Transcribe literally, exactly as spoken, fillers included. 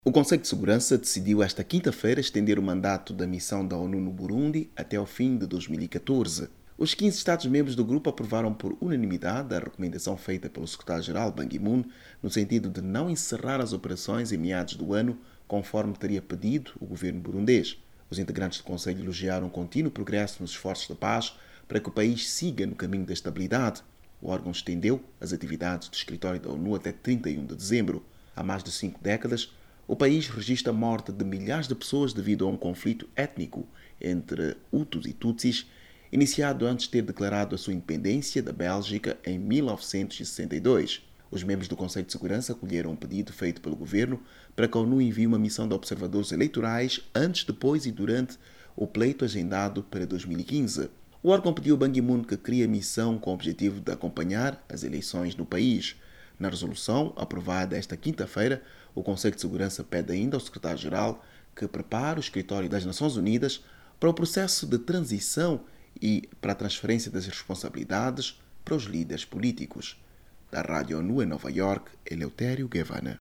O Conselho de Segurança decidiu esta quinta-feira estender o mandato da missão da ONU no Burundi até ao fim de dois mil e catorze. Os quinze Estados-membros do grupo aprovaram por unanimidade a recomendação feita pelo secretário-geral Ban Ki-moon no sentido de não encerrar as operações em meados do ano, conforme teria pedido o governo burundês. Os integrantes do Conselho elogiaram o contínuo progresso nos esforços de paz para que o país siga no caminho da estabilidade. O órgão estendeu as atividades do escritório da ONU até trinta e um de dezembro. Há mais de cinco décadas, o país registra a morte de milhares de pessoas devido a um conflito étnico entre Hutus e Tutsis, iniciado antes de ter declarado a sua independência da Bélgica em mil novecentos e sessenta e dois. Os membros do Conselho de Segurança acolheram um pedido feito pelo governo para que a ONU envie uma missão de observadores eleitorais antes, depois e durante o pleito agendado para dois mil e quinze. O órgão pediu a Ban Ki-moon que crie a missão com o objetivo de acompanhar as eleições no país. Na resolução, aprovada esta quinta-feira, o Conselho de Segurança pede ainda ao secretário-geral que prepare o escritório das Nações Unidas para o processo de transição e para a transferência das responsabilidades para os líderes políticos. Da Rádio ONU em Nova York, Eleutério Guevara.